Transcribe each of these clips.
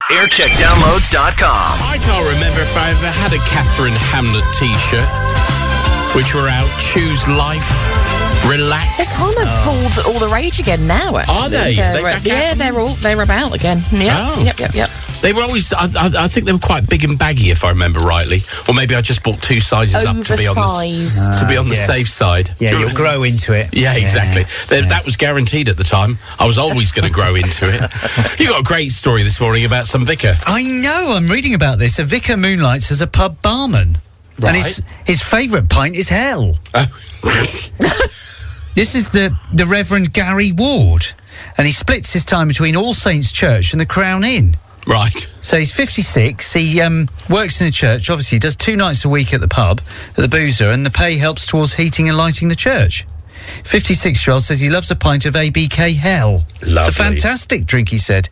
Aircheckdownloads.com. I can't remember if I ever had a Catherine Hamlet t-shirt, which were out, choose life, relax. They're kind of all the rage again now, actually. Are they? They're about again. Yep, Oh. yep. They were always, I think they were quite big and baggy, if I remember rightly. Or maybe I just bought 2 sizes up to be on the yes. safe side. Yeah, you'll grow into it. Yeah, exactly. That was guaranteed at the time. I was always going to grow into it. You got a great story this morning about some vicar. I know, I'm reading about this. A vicar moonlights as a pub barman. Right. And his favourite pint is hell. This is the Reverend Gary Ward. And he splits his time between All Saints Church and the Crown Inn. Right. So he's 56. He works in the church. Obviously, he does 2 nights a week at the pub, at the Boozer, and the pay helps towards heating and lighting the church. 56-year-old says he loves a pint of ABK Hell. Lovely. It's a fantastic drink, he said.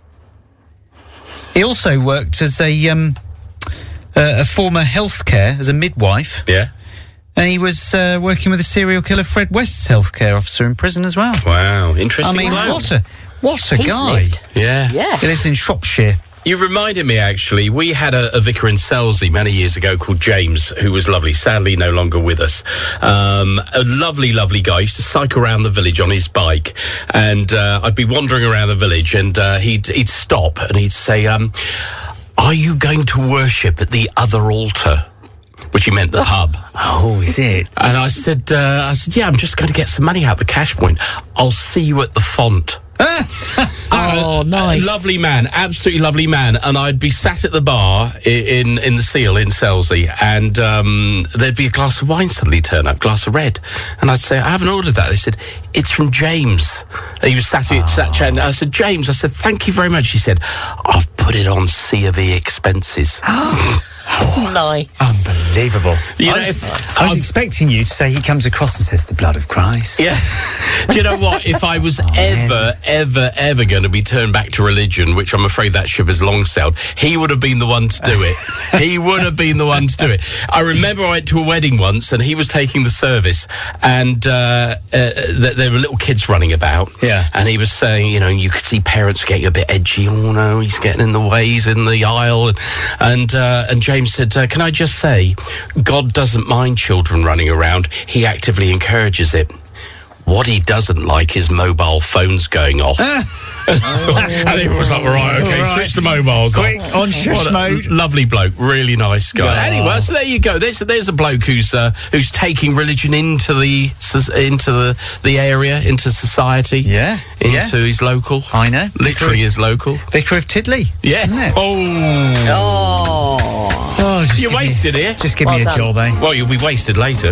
He also worked as a former healthcare, as a midwife. Yeah. And he was working with the serial killer Fred West's healthcare officer in prison as well. Wow, interesting. I mean, bloke. what a He's guy. lived. Yeah. Yeah. He lives in Shropshire. You reminded me, actually, we had a vicar in Selsey many years ago called James, who was lovely, sadly no longer with us. A lovely, lovely guy. He used to cycle around the village on his bike, and I'd be wandering around the village, and he'd stop, and he'd say, are you going to worship at the other altar? Which he meant the pub. Oh, is it? And I said, yeah, I'm just going to get some money out the cash point. I'll see you at the font. Oh, nice. Lovely man, absolutely lovely man. And I'd be sat at the bar in the Seal in Selsey, and there'd be a glass of wine suddenly turn up, glass of red. And I'd say, I haven't ordered that. They said, it's from James. And he was sat chatting. I said, James, I said, thank you very much. He said, I've put it on C of E expenses. Nice. Unbelievable. You know, I was expecting you to say he comes across and says the blood of Christ. Yeah. Do you know what? If I was ever going to be turned back to religion, which I'm afraid that ship has long sailed, he would have been the one to do it. He would have been the one to do it. I remember I went to a wedding once, and he was taking the service, and there were little kids running about. Yeah. And he was saying, you know, you could see parents getting a bit edgy. Oh no, he's getting in the ways in the aisle, and James said, can I just say, God doesn't mind children running around. He actively encourages it. What he doesn't like is mobile phones going off. I think it was like, right, okay, switch the mobiles Quick, off. on shush mode. Lovely bloke, really nice guy. Oh. Anyway, so there you go. There's a bloke who's taking religion into the area, into society. Yeah, into his local. I know. Literally his local. Vicar of Tiddley. Yeah. Isn't it? Oh. just You're give me- wasted here. Just give Well me a done. job, eh? Well, you'll be wasted later.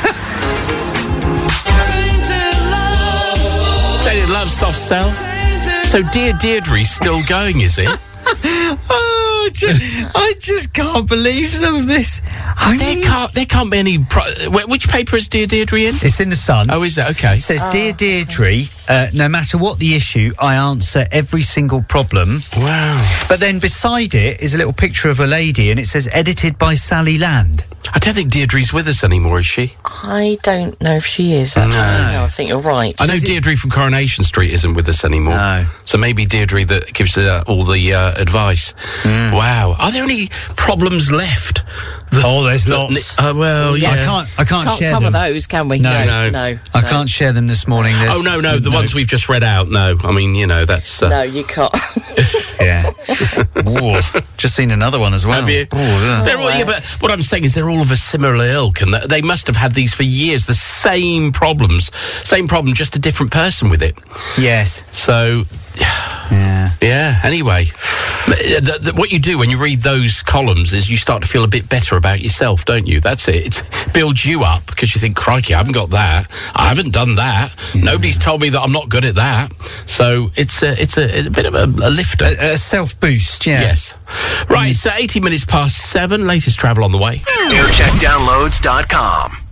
Tainted Love, Soft Cell. So Dear Deirdre's still going, is it? Oh, I just can't believe some of this. There can't be any... which paper is Dear Deirdre in? It's in the Sun. Oh, is that? Okay. It says, Dear Deirdre, no matter what the issue, I answer every single problem. Wow. But then beside it is a little picture of a lady, and it says, edited by Sally Land. I don't think Deirdre's with us anymore, is she? I don't know if she is, actually. No, I think you're right. I know Deirdre from Coronation Street isn't with us anymore. No. So maybe Deirdre that gives all the advice. Wow. Are there any problems left? There's lots. Well, yeah. I can't Can't share cover them. those, can we? No. Oh, I can't share them this morning. The ones we've just read out. No, I mean, you know, that's... No, you can't. Yeah. Ooh, just seen another one as well. Have you? Ooh, yeah. They're all, yeah, but what I'm saying is they're all of a similar ilk, and they must have had these for years. The same problem, just a different person with it. Yes. So, yeah. Anyway, what you do when you read those columns is you start to feel a bit better about yourself, don't you? That's it. It builds you up because you think, crikey, I haven't got that. I haven't done that. Nobody's told me that I'm not good at that. So it's a bit of a lifter. A self-boost, yeah. Yes. Right, so 18 minutes past 7, latest travel on the way. Aircheckdownloads.com.